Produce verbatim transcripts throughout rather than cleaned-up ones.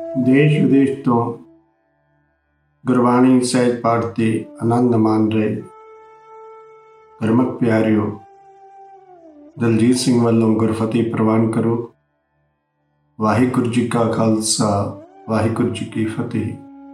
देश विदेश तो गुरबाणी सहज पाठ के आनंद मान रहे गुरमुख प्यारिओ, दलजीत सिंह वालों गुरफतेह प्रवान करो। वाहिगुरू जी का खालसा, वाहिगुरू जी की फतेह।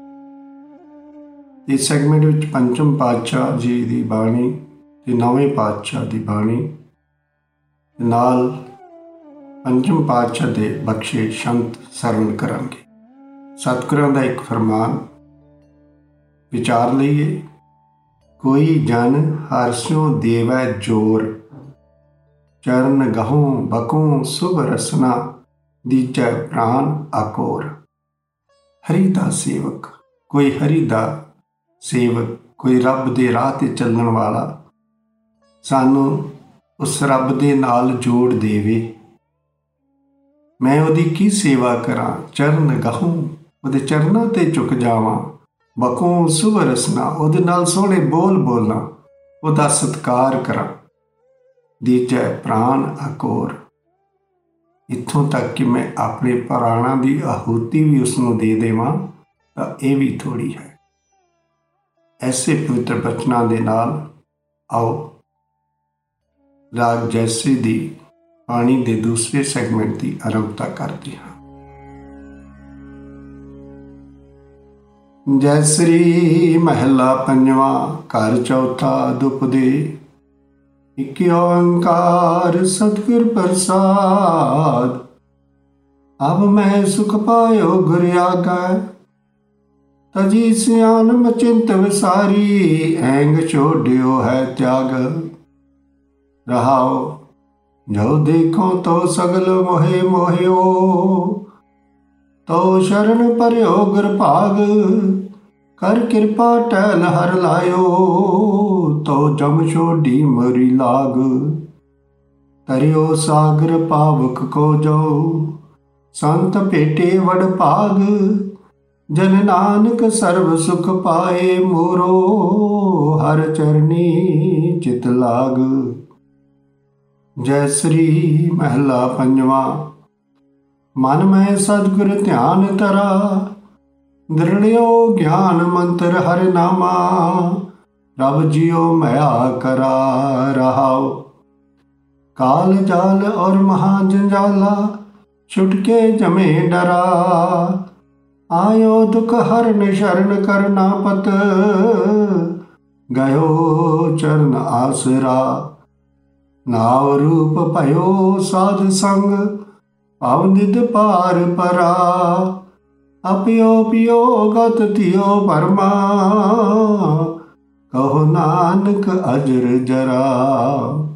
इस सैगमेंट में पंचम पातशाह जी की बाणी ते नौवें पातशाह की बाणी नाल पंचम पातशाह के बख्शे शंत सरवण करांगे। सतगुरां दा एक फरमान विचार लईए। कोई जन हरसों देवै जोर, चरण गहों बकों शुभ रसना, दीजै प्राण आकोर। हरि दा सेवक, कोई हरि दा सेवक, कोई रब दे राह ते चलण वाला सानू उस रब दे नाल जोड़ देवे। मैं उहदी की सेवा करां, चरण गहूं ਉਹਦੇ ਚਰਨਾਂ ਤੇ ਝੁਕ ਜਾਵਾਂ। ਬਕੋਂ ਸੁਭ ਰਸਨਾ, ਉਹਦੇ ਨਾਲ ਸੋਹਣੇ ਬੋਲ ਬੋਲਾਂ, ਉਹਦਾ ਸਤਿਕਾਰ ਕਰਾਂ। ਦੀਜੈ ਪ੍ਰਾਣ ਆਕੋਰ, ਇੱਥੋਂ ਤੱਕ ਕਿ ਮੈਂ ਆਪਣੇ ਪ੍ਰਾਣਾਂ ਦੀ ਆਹੂਤੀ ਵੀ ਉਸਨੂੰ ਦੇ ਦੇਵਾਂ ਤਾਂ ਇਹ ਵੀ ਥੋੜ੍ਹੀ ਹੈ। ਐਸੇ ਪਵਿੱਤਰ ਬਚਨਾਂ ਦੇ ਨਾਲ ਆਓ ਰਾਗ ਜੈਸਰੀ ਦੀ ਬਾਣੀ ਦੇ ਦੂਸਰੇ ਸੈਗਮੈਂਟ ਦੀ ਆਰੰਭਤਾ ਕਰਦੇ ਹਾਂ। ਜੈਸਰੀ ਮਹਿਲਾ ਪੰਜਵਾਂ, ਘਰ ਚੌਥਾ, ਦੁਪਦੇ। ਇਕ ਓੰਕਾਰ ਸਤਿਗੁਰ ਪ੍ਰਸਾਦ, ਅਬ ਮੈਂ ਸੁਖ ਪਾਇਓ ਗੁਰ ਆਗੈ। ਤਜੀ ਸਿਆਨ ਚਿੰਤ ਵਿਸਾਰੀ, ਐਂਗ ਛੋੜਿਓ ਹੈ ਤਿਆਗ। ਰਹਾਓ ਜੋ ਦੇਖੋ ਤੋ ਸਗਲ ਮੋਹਿ ਮੋਹਿਓ, ਤੋ ਸ਼ਰਨ ਭਰਿਓ ਗੁਰ ਭਾਗ। ਕਰ ਕਿਰਪਾ ਟਹਿਲ ਹਰ ਲਾਇਓ, ਤੋ ਜਮ ਛੋਡੀ ਮਰੀ ਲਾਗ। ਤਰਿਓ ਸਾਗਰ ਪਾਵਕ ਕੋ ਜੋ, ਸੰਤ ਭੇਟੇ ਵਡ ਭਾਗ। ਜਨ ਨਾਨਕ ਸਰਬ ਸੁਖ ਪਾਏ, ਮੋਰੋ ਹਰ ਚਰਨੀ ਚਿਤ ਲਾਗ। ਜੈਸਰੀ ਮਹਿਲਾ ਪੰਜਵਾਂ। ਮਨ ਮੈਂ ਸਤਿਗੁਰ ਧਿਆਨ ਧਰਾ, ਦ੍ਰਿੜਿਓ ਗਿਆਨ ਮੰਤਰ ਹਰਿ ਨਾਮਾ। ਰਬ ਜੀਓ ਮਇਆ ਕਰਾ, ਰਹਾਓ ਕਾਲ ਜਾਲ ਔਰ ਮਹਾ ਜੰਜਾਲਾ। ਛੁਟਕੇ ਜਮੇ ਡਰਾ, ਆਇਓ ਦੁਖ ਹਰਨ ਸ਼ਰਨ ਕਰਨਾ ਪਤ। ਗਇਓ ਚਰਨ ਆਸਰਾ, ਨਾਵ ਰੂਪ ਭਇਓ ਸਾਧ ਸੰਗ। ਭਵ ਨਿਧ ਪਾਰ ਪਰਾ, ਅਪਿਓ ਪਿਓ ਗਤ ਤਿਓ ਪਰਮਾ। ਕਹੋ ਨਾਨਕ ਅਜਰ ਜਰਾ।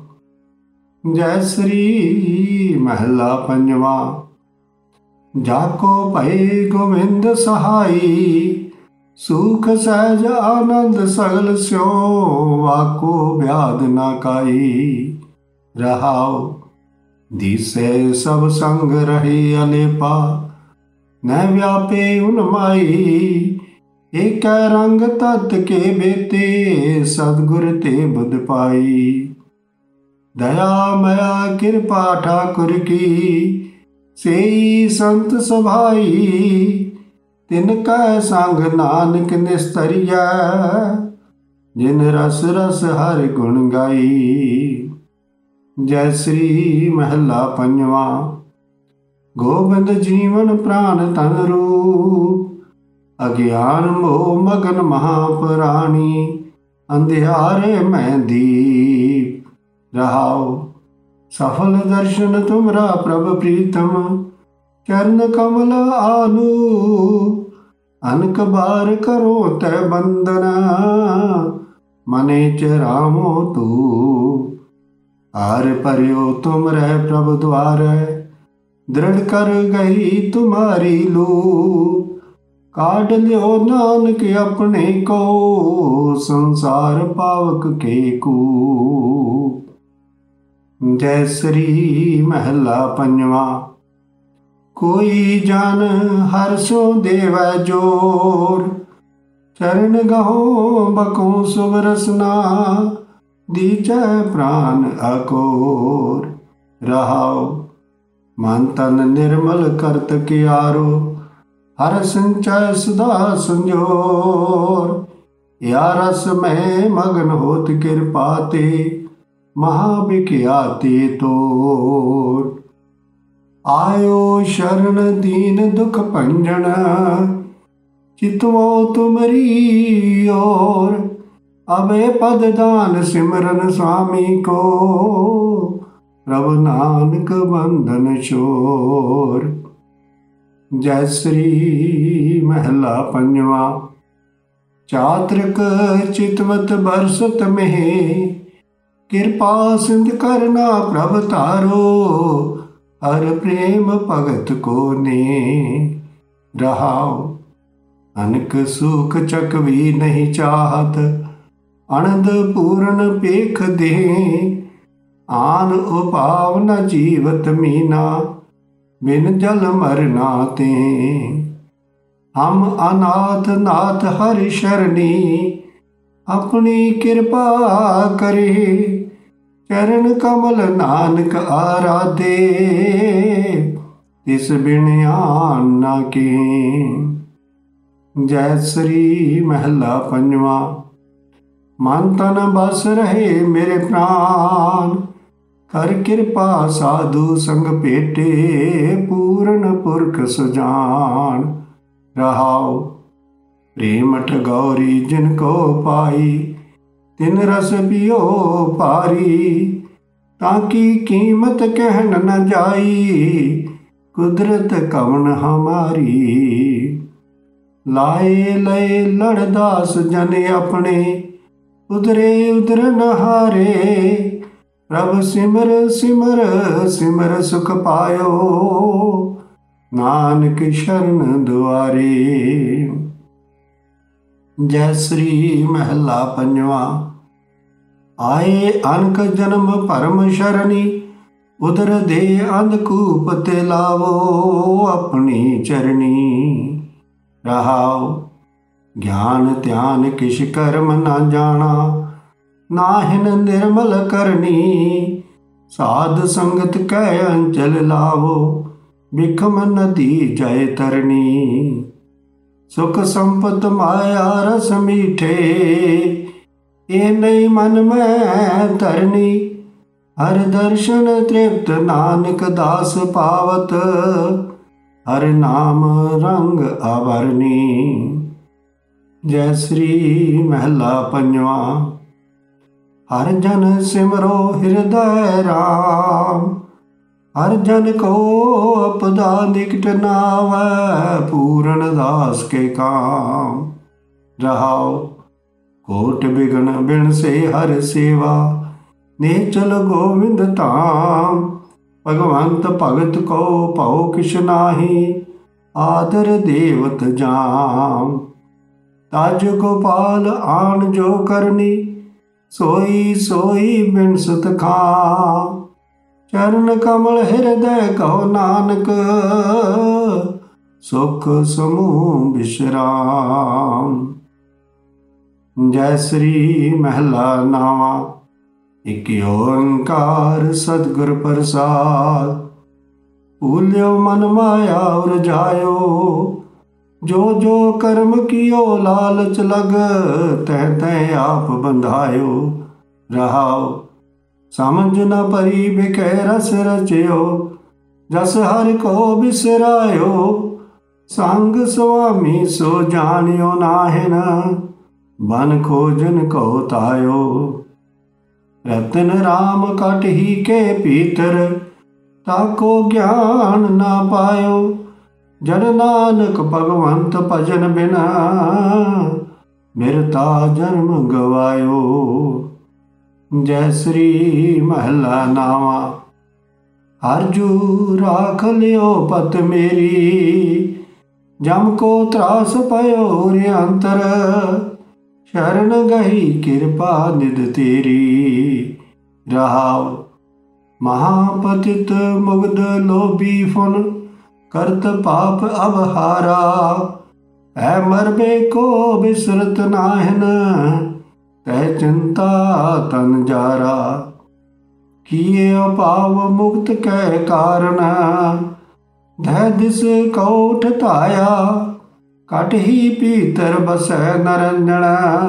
ਜੈਸਰੀ ਮਹਿਲਾ ਪੰਜਵਾਂ। ਜਾਕੋ ਭਏ ਗੋਵਿੰਦ ਸਹਾਈ, ਸੁਖ ਸਹਿਜ ਆਨੰਦ ਸਗਲ ਸਿਉ। ਵਾਕੋ ਬਿਆਦ ਨਾ ਕਾਈ, ਰਹਾਓ ਦੀਸੈ ਸਭ ਸੰਗ ਰਹੇ ਅਲੇਪਾ। ਨੈ ਵਿਆਪੇ ਉਨ ਮਾਈ, ਏਕੈ ਰੰਗ ਤਤ ਕੇ ਬੇਤੇ। ਸਤਿਗੁਰ ਤੇ ਬੁੱਧ ਪਾਈ, ਦਇਆ ਮਇਆ ਕਿਰਪਾ ਠਾਕੁਰ ਕੀ। ਸੇਈ ਸੰਤ ਸਭਾਈ, ਤਿਨ ਕੈ ਸੰਗ ਨਾਨਕ ਨਿਸਤਰੀਐ। ਜਿਨ ਰਸ ਰਸ ਹਰਿ ਗੁਣ ਗਾਈ। ਜੈਸਰੀ ਮਹਿਲਾ ਪੰਜਵਾਂ। ਗੋਬਿੰਦ ਜੀਵਨ ਪ੍ਰਾਨ ਤਨ ਰੂਪ, ਅਗਿਆਨ ਮੋਹ ਮਗਨ ਮਹਾ ਪੁਰਾਣੀ। ਅੰਧਿਆਰੇ ਮੈਂ ਦੀਪ, ਰਹਾਓ ਸਫਲ ਦਰਸ਼ਨ ਤੁਮਰਾ ਪ੍ਰਭ ਪ੍ਰੀਤਮ। ਚਰਨ ਕਮਲ ਆਨੂ, ਅਨਕ ਬਾਰ ਕਰੋ ਤੈ ਬੰਦਨਾ। ਮਨੇ ਚਰਾਮੋ ਤੂ, हार परियो तुम रह प्रभु द्वारै। दृढ़ कर गई तुम्हारी लू, काट लियो नानक अपने को। संसार पावक के कूप। जैसरी महला पंजवा। कोई जन हरसों देवै जोर, चरण गहो बको शुभ रसना। दीजै प्राण अकोर, रहाओ मन तन निर्मल करत कियारो। हर सिंचय सुधा संजोर, या रस में मगन होत कृपा ते, महाविख्याति तोर। आयो शरण दीन दुख भंजन, चितवो तुमरी ओर। अबे पद दान सिमरन स्वामी को, प्रभु नानक बंधन छोर। जय श्री महला पंजवा। चातृक चितवत बरसत में, कृपा सिंध करना प्रभ तारो। हर प्रेम भगत को ने, रहाओ अनक सुख चकवी नहीं चाहत। अनंद पूर्ण पेख दे, आन उपाव न जीवत मीना। बिन जल मरना ते, हम अनाथ नाथ हरि शरणी। अपनी कृपा करे, चरण कमल नानक आराधे। तिस बिन आन न के। जय श्री महला पंजवा। मन तन बस रहे मेरे प्राण, कर कृपा साधु संग पेटे। पूर्ण पुरख सुजान, रहाओ प्रेमठ गौरी जिनको पाई। तिन रस पियो पारी, ताकि कीमत कहन न जाई। कुदरत कवन हमारी, लाए लय लड़दास जन अपने। उदरे उदर नहारे, प्रभ सिमर सिमर सिमर सुख पायो। नानक शरण दुआरे। जय श्री महला पंजवा। आए अनक जन्म परम शरणी। उदर दे अंधकूप ते लावो, अपनी चरणी। रहाओ ज्ञान ध्यान किश कर्म न जाना। नाहिन निर्मल करनी, साध संगत कै अंचल लावो। बिखम नदी जय तरनी। सुख संपत माया रस मीठे, ये नहीं मन में तरनी। हर दर्शन तृप्त नानक दास पावत। हर नाम रंग आभरणी। जय श्री महला पंजवा। हर जन सिमरो हृदय राम। हर जन को अपदा निकट नावै। पूर्ण दास के काम, रहाओ कोट बिघन बिन से हर सेवा। नेचल गोविंद धाम, भगवंत भगत को पाओ किश नाहि। आदर देवत जाम, ताज गोपाल आन जो करनी। सोई सोई बिनसत खां, चरण कमल हृदय कहो नानक। सुख समूह विश्राम। जय श्री महला नावा। एक ओंकार सतगुर प्रसाद। भूल्यो मन माया और जायो। जो जो कर्म कियो लालच लग। तह तह आप बंधायो। रहाओ समझ न परी बिकै रस रचयो। जस हर को बिसरायो। संग स्वामी सो जानियो नाहिन। बन खोजन को तायो। रतन राम कट ही के पीतर। ताको ज्ञान ना पायो। जन नानक भगवंत भजन बिना। बिरता जन्म गवायो। जय श्री महला नावा। हरजू राख लियो पत मेरी। जम को त्रास पयो रे अंतर। शरण गही कृपा निध तेरी। रहाओ महापतित मुग्ध लोभी फुन। करत पाप अबहारा। है मरबे को बिसरत नाहिन। तह चिंता तन जारा। किए अपाव मुक्त कै कारण। धै दिस कौठ ताया। ਘਟ ਹੀ ਭੀਤਰ ਬਸੈ ਨਰੰਜਣ,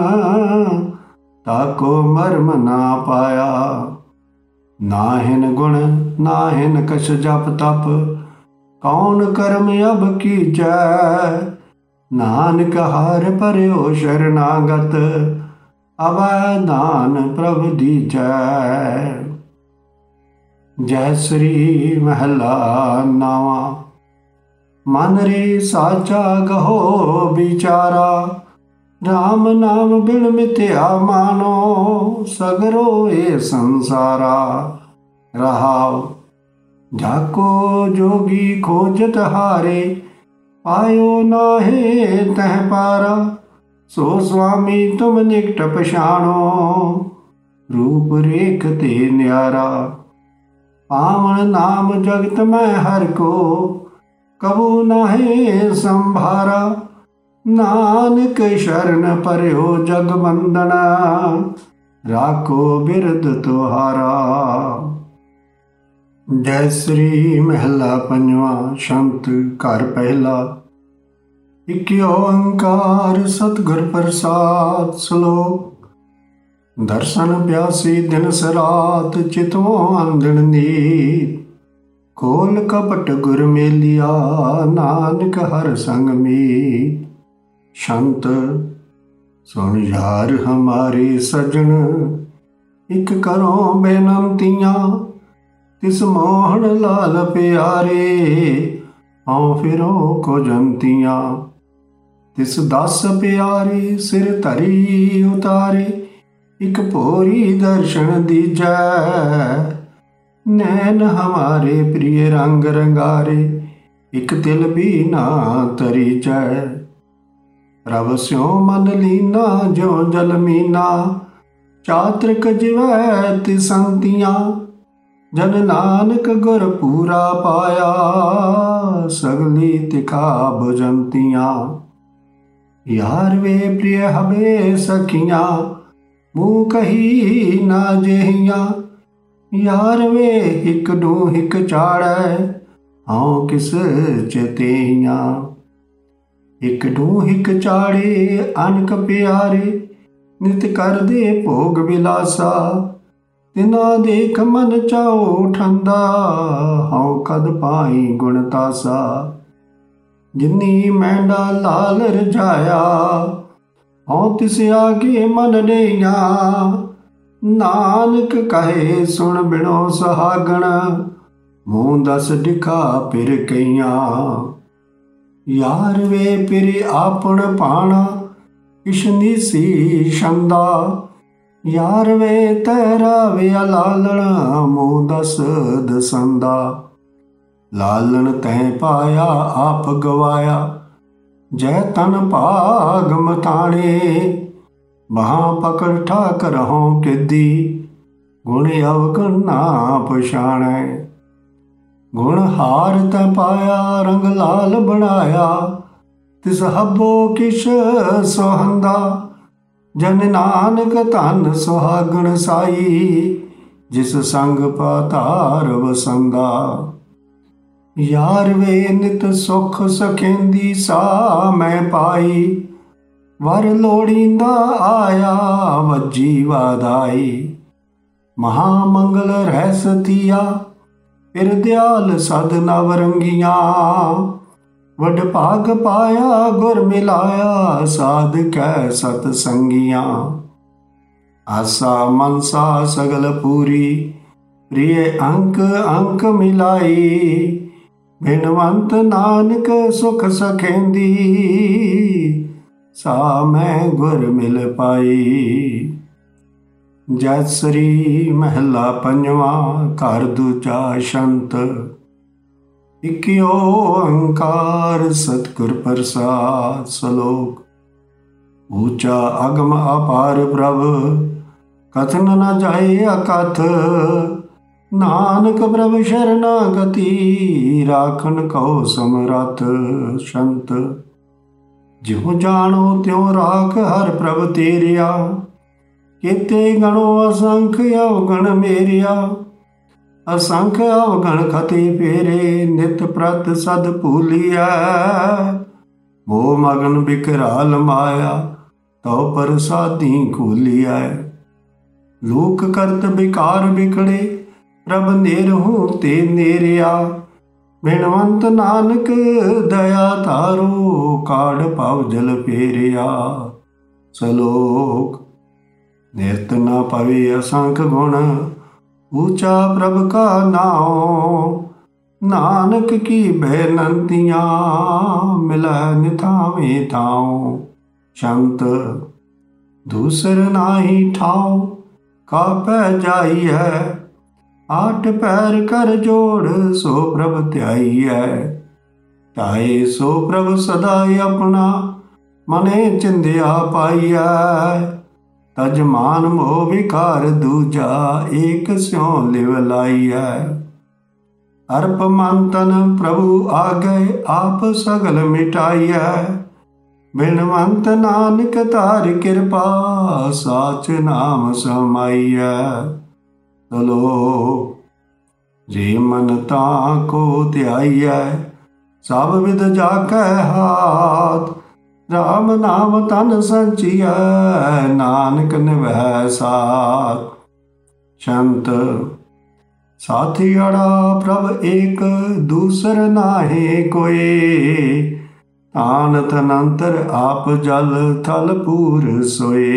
ਤਾਕੋ ਮਰਮ ਨਾ ਪਾਇਆ। ਨਾਹਿਨ ਗੁਣ ਨਾਹਿਨ ਕਛ ਜਪ ਤਪ, ਕੌਣ ਕਰਮ ਅਬ ਕੀਜੈ। ਨਾਨਕ ਹਰਿ ਭਰਿਓ ਸ਼ਰਨਾਗਤ, ਅਵੈ ਦਾਨ ਪ੍ਰਭ ਦੀਜੈ। ਜੈ ਸ੍ਰੀ ਮਹਿਲਾ ਨਾਵਾਂ। ਮਨ ਰੇ ਸਾਚਾ ਗਹੋ ਵਿਚਾਰਾ, ਰਾਮ ਨਾਮ ਬਿਨ ਮਿਥਿਆ ਮਾਨੋ। ਸਗਰੋ ਏ ਸੰਸਾਰਾ ਰਹਾਉ, ਜਾਕੋ ਜੋਗੀ ਖੋਜਤ ਹਾਰੇ। ਪਾਇਓ ਨਾਹੇ ਤਹਿ ਪਾਰਾ, ਸੋ ਸੁਆਮੀ ਤੁਮ ਨਿਕਟ ਪਛਾਣੋ। ਰੂਪ ਰੇਖ ਤੇ ਨਿਆਰਾ, ਪਾਵਨ ਨਾਮ ਜਗਤ ਮੈਂ ਹਰ ਕੋ। ਕਬੂ ਨਾਹੇ ਸੰਭਾਰਾ, ਨਾਨਕ ਸ਼ਰਨ ਪਰਿਓ ਜਗ ਬੰਦਨਾ। ਰਾਖੋ ਬਿਰਦ ਤੁਹਾਰਾ। ਜੈ ਸ੍ਰੀ ਮਹਿਲਾ ਪੰਜਵਾ। ਸ਼ੰਤ ਘਰ ਪਹਿਲਾ। ਇਕ ਓੰਕਾਰ ਸਤਿਗੁਰ ਪ੍ਰਸਾਦ। ਸ਼ਲੋਕ। ਦਰਸ਼ਨ ਪਿਆਸੀ ਦਿਨਸ ਰਾਤ, ਚਿਤਵੋਂ ਆਂਦਣ ਨੀਤ। ਖੋਲ ਕਪਟ ਗੁਰ ਮੇਲਿਆ, ਨਾਨਕ ਹਰ ਸੰਗ ਮੀਤ। ਸ਼ੰਤ। ਸੁਣ ਯਾਰ ਹਮਾਰੇ ਸਜਣ, ਇਕ ਕਰੋ ਬੇਨੰਤੀਆਂ। ਤਿਸ ਮੋਹਣ ਲਾਲ ਪਿਆਰੇ, ਆਉ ਫਿਰੋ ਕੋ ਜੰਤੀਆਂ। ਤਿਸ ਦਸ ਪਿਆਰੇ, ਸਿਰ ਧਰੀ ਉਤਾਰੇ। ਇਕ ਭੋਰੀ ਦਰਸ਼ਨ ਦੀਜੈ, ਨੈਣ ਹਮਾਰੇ ਪ੍ਰਿਯ ਰੰਗ ਰੰਗਾਰੇ। ਇਕ ਤਿਲ ਵੀ ਨਾ ਤਰੀਜੈ। ਪ੍ਰਭ ਸਿਉ ਮਨ ਲੀਨਾ, ਜਿਉ ਜਲ ਮੀਨਾ। ਚਾਤ੍ਰਿਕ ਜਿਵੈ ਤਿਸੰਤੀਆਂ। ਜਨ ਨਾਨਕ ਗੁਰ ਪੂਰਾ ਪਾਇਆ, ਸਗਲੀ ਤਿਖਾ ਭੁਜੰਤੀਆਂ। ਯਾਰ ਵੇ ਪ੍ਰਿਯ ਹਬੇ ਸਖੀਆਂ, ਮੂੰਹ ਕਹੀ ਨਾ ਜੇਹੀਆਂ। ਯਾਰ ਵੇ ਇਕ ਨੂੰ ਇਕ ਚਾੜੈ, ਹਉ ਕਿਸ ਚਤੇਹੀਆਂ। ਇਕ ਨੂੰ ਇਕ ਚਾੜੇ ਅਨਕ ਪਿਆਰੇ, ਨਿਤ ਕਰਦੇ ਭੋਗ ਵਿਲਾਸਾ। ਤਿਨਾ ਦੇਖ ਮਨ ਚਾਉ ਠੰਡਾ, ਹਉ ਕਦ ਪਾਈ ਗੁਣ ਤਾਸਾ। ਜਿਨੀ ਮੈਂਡਾ ਲਾਲ ਰਜਾਇਆ, ਹਉ ਤਿਸ ਆਗੇ ਮਨ ਡੇਈਆਂ। ਨਾਨਕ ਕਹੇ ਸੁਣ ਬਿਨੋ ਸੁਹਾਗਣ, ਮੂੰਹ ਦਸ ਡਿਖਾ ਫਿਰ ਕਈਆਂ। ਯਾਰ ਵੇ ਪਿਰ ਆਪਣ ਭਾਣਾ, ਕਿਛ ਨੀਸੀ ਛੰਦਾ। ਯਾਰ ਵੇ ਤੇਰਾ ਵੇ ਲਾਲਣ, ਮੂੰਹ ਦਸ ਦਸੰਦਾ। ਲਾਲਣ ਤੈਂ ਪਾਇਆ ਆਪ ਗਵਾਇਆ, ਜੈ ਤਨ ਭਾਗ ਮਤਾਣੇ। ਬਾਹਾਂ ਪਕੜ ਠਾਕ ਰਹੋਂ ਕਿੱਦੀ, ਗੁਣ ਅਵਗੁਣ ਨਾ ਪਛਾਣੈ। ਗੁਣ ਹਾਰ ਤੈਂ ਪਾਇਆ, ਰੰਗ ਲਾਲ ਬਣਾਇਆ। ਤਿਸ ਹੱਬੋ ਕਿਛ ਸੁਹੰਦਾ। ਜਨ ਨਾਨਕ ਧਨ ਸੁਹਾਗਣ ਸਾਈ, ਜਿਸ ਸੰਗ ਪਾਤਾਰ ਵਸੰਦਾ। ਯਾਰ ਵੇ ਨਿਤ ਸੁਖ ਸਖੇਂਦੀ ਸਾ ਮੈਂ ਪਾਈ। ਵਰ ਲੋੜੀਂਦਾ ਆਇਆ, ਵੱਜੀ ਵਾਧਾਈ। ਮਹਾ ਮੰਗਲ ਰਹਿ ਸਤੀਆ, ਫਿਰ ਦਿਆਲ ਸਦ ਨਵ ਰੰਗੀਆਂ। ਵਡ ਭਾਗ ਪਾਇਆ ਗੁਰ ਮਿਲਾਇਆ, ਸਾਧ ਕੈ ਸਤ ਸੰਗੀਆਂ। ਆਸਾ ਮਨਸਾ ਸਗਲ ਪੂਰੀ, ਪ੍ਰਿਯ ਅੰਕ ਅੰਕ ਮਿਲਾਈ। ਬਿਨਵੰਤ ਨਾਨਕ ਸੁਖ ਸਖੇਂਦੀ, ਸਾ ਮੈਂ ਗੁਰ ਮਿਲ ਪਾਈ। ਜੈ ਸ੍ਰੀ ਮਹਿਲਾ ਪੰਜਵਾ। ਘਰ ਦੂਜਾ। ਸ਼ੰਤ। ਇਕ ਓੰਕਾਰ ਸਤਿਗੁਰ ਪ੍ਰਸਾਦ। ਸ਼ਲੋਕ। ਊਚਾ ਅਗਮ ਅਪਾਰ ਪ੍ਰਭ, ਕਥਨ ਨ ਜਾਏ ਅਕਥ। ਨਾਨਕ ਪ੍ਰਭ ਸ਼ਰਨਾਗਤੀ, ਰਾਖਨ ਕਉ ਸਮਰੱਥ। ਸ਼ੰਤ। ਜਿਉ ਜਾਣੋ ਤਿਉ ਰਾਖ ਹਰ ਪ੍ਰਭ ਤੇਰਿਆ। ਕੀਤੇ ਗਣੋ ਅਸੰਖ ਅਵਗਣ ਮੇਰਿਆ। ਅਸੰਖ ਅਵਗਣ ਖਤੇ ਫੇਰੇ, ਨਿਤ ਪ੍ਰਤ ਸਦ ਭੂਲਿਐ। मोह मगन बिकराल माया, तो प्रसादी खोली आए। लोक करत बिकार बिकड़े, प्रभ नेरहू ते नेरिया। बिनवंत नानक दया तारो, काढ़ पाव जल फेरिया। सलोक निरत न पवे असंख गुण, ऊंचा प्रभ का नाम। नानक की बेनंतियाँ, मिला निथावे थाओ। शंत दूसर नाही ठाओ, कापै जाइए। आठ पैर कर जोड़, सो प्रभ ध्याइयै। ध्याए सो प्रभ सदाई अपना, मने चिंध्या पाइयै। तजमान मोह विकार दूजा, एक स्यों लिव लाइयै। अर्प मन तन प्रभु आगे, आप सगल मिटाइयै। बिनवंत नानक तार कृपा, साच नाम समाइयै। सलोक जे मन ताको ध्याइयै, सब विद जाकै हाथ। राम नाम तन संचियै, नानक निभै साथ। शंत साथियाड़ा प्रभ एक, दूसर नाहे कोई। तान तनंतर आप जल थल पूर सोए।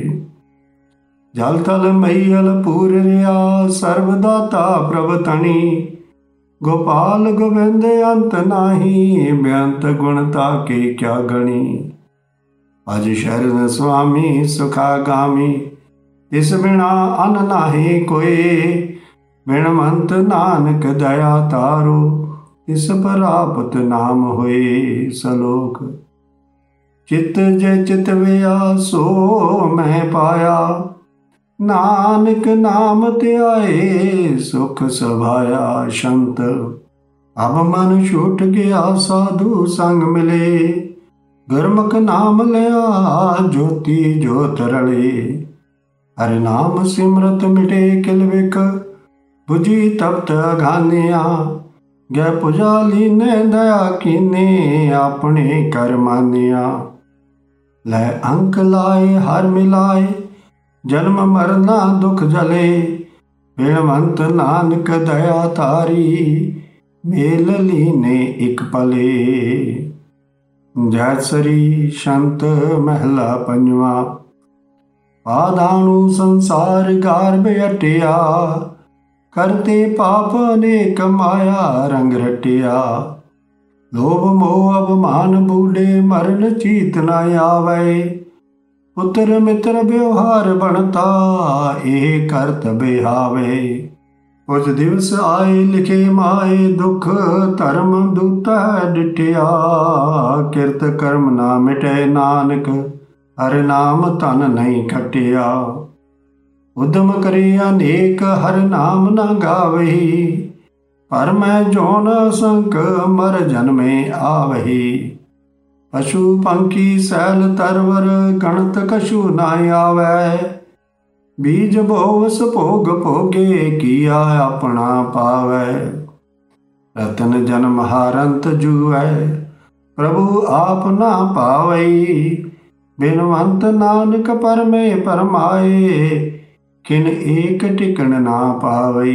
जल थल मैयल पूर रिया, सर्वदाता प्रभ तनी। गोपाल गोविंद अंत नाही, बेअंत गुणता के क्या गणी। अज शरण स्वामी सुखागामी, इस बिना अन नाहे कोई। बिनवंत नानक दया तारो, इस प्राप्त नाम होए। सलोक चित जय चित विया, सो मैं पाया। नानक नाम ध्याए, सुख सभाया। शंत अब मन छूट गया, साधु संग मिले। गुरमुख नाम लिया, ज्योति ज्योत रले। हरि नाम सिमरत मिटे किल विक, बुझी तप्त अघानिया। गै पुजाली ने दया कीने, अपने कर मानिया। लै अंक लाए हर मिलाए, जन्म मरना दुख जले। बिनवंत नानक दया तारी, मेल लीने एक पले। जय श्री शंत महला पंजवा। पादाणु संसार गार बेअटिया, करते पाप अनेक माया रंग रटिया। लोभ मोह अभिमान बूढ़े, मरण चीत न आवे। पुत्र मित्र व्यवहार बनता, एह करत बेहावे। कुछ दिवस आए लिखे माए, दुख धर्म दूता डिटिया। किरत कर्म ना मिटे नानक, हर नाम तन नहीं खटिया। उद्यम करे अनेक, हर नाम न गावही। पर मैं जौन असंक, मर जन्मे आवही। पशु पंखी सैल तरवर, गणत कछु न आवे। बीज बोवस भोग भोगे, किया अपना पावै। रतन जन्म हारंत जुऐ, प्रभु आप ना पावई। बिनवंत नानक परमे परमाए, किन एक टिकन ना पावई।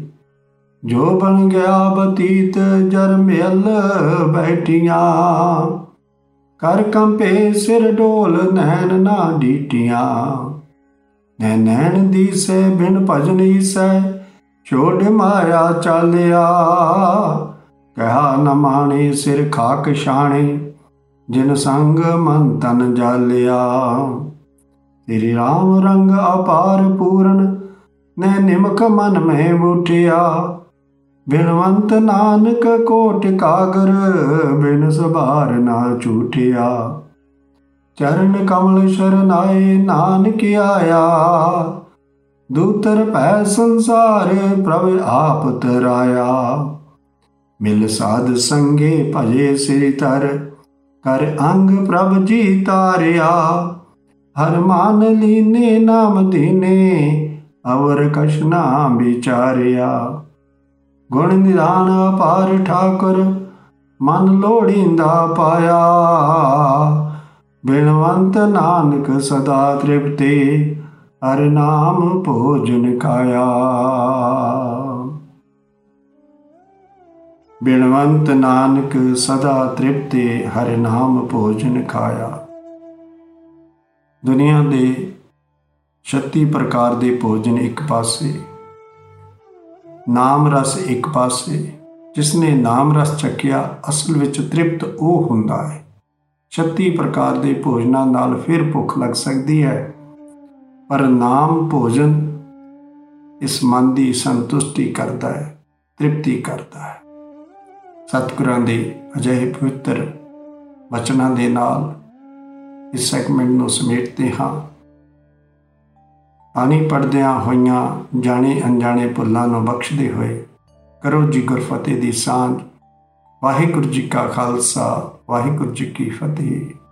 जो बन गया बतीत, जर मेल बैठिया। कर कंपे सिर डोल, नैन ना डीटिया। नै नैन दीसै बिन भजन ईसै, छोड़ माया चालिया। कहा न माने सिर खाक छाणे, जिन संग मन तन जालिया। श्री राम रंग अपार पूरन, नै निमक मन में बूटिया। बिनवंत नानक कोट कागर, बिन सबार ना छूटिया। चरण कमल शरनाए, नानक आया। दूतर पै संसार, प्रभ आप तराया। मिल साध संगे भजे सिर तर, कर अंग प्रभ जी तारिया। हर मान लीने नाम दीने, अवर कछ नाम विचारिया। गुण निधान अपार ठाकुर, ਮਨ ਲੋੜੀਂਦਾ ਪਾਇਆ। ਬਿਨਵੰਤ ਨਾਨਕ ਸਦਾ ਤ੍ਰਿਪਤੇ, ਹਰਿ ਨਾਮ ਭੋਜਨ ਖਾਇਆ। ਬਿਨਵੰਤ ਨਾਨਕ ਸਦਾ ਤ੍ਰਿਪਤੇ, ਹਰਿ ਨਾਮ ਭੋਜਨ ਖਾਇਆ। ਦੁਨੀਆ ਦੇ ਛੱਤੀ ਪ੍ਰਕਾਰ ਦੇ ਭੋਜਨ ਇੱਕ ਪਾਸੇ, ਨਾਮ ਰਸ ਇੱਕ ਪਾਸੇ। ਜਿਸਨੇ ਨਾਮ ਰਸ ਚੱਕਿਆ ਅਸਲ ਵਿੱਚ ਤ੍ਰਿਪਤ ਉਹ ਹੁੰਦਾ ਹੈ। ਛੱਤੀ ਪ੍ਰਕਾਰ ਦੇ ਭੋਜਨਾਂ ਨਾਲ ਫਿਰ ਭੁੱਖ ਲੱਗ ਸਕਦੀ ਹੈ, ਪਰ ਨਾਮ ਭੋਜਨ ਇਸ ਮਨ ਦੀ ਸੰਤੁਸ਼ਟੀ ਕਰਦਾ ਹੈ, ਤ੍ਰਿਪਤੀ ਕਰਦਾ ਹੈ। ਸਤਿਗੁਰਾਂ ਦੇ ਅਜਿਹੇ ਪਵਿੱਤਰ ਬਚਨਾਂ ਦੇ ਨਾਲ ਇਸ ਸੈਗਮੈਂਟ ਨੂੰ ਸਮੇਟਦੇ ਹਾਂ। ਬਾਣੀ ਪੜ੍ਹਦਿਆਂ ਹੋਈਆਂ ਜਾਣੇ ਅਣਜਾਣੇ ਭੁੱਲਾਂ ਨੂੰ ਬਖਸ਼ਦੇ ਹੋਏ ਕਰੋ ਜੀ ਗੁਰਫਤਿਹ ਦੀ ਸਾਂਝ। ਵਾਹਿਗੁਰੂ ਜੀ ਕਾ ਖਾਲਸਾ, ਵਾਹਿਗੁਰੂ ਜੀ ਕੀ ਫਤਿਹ।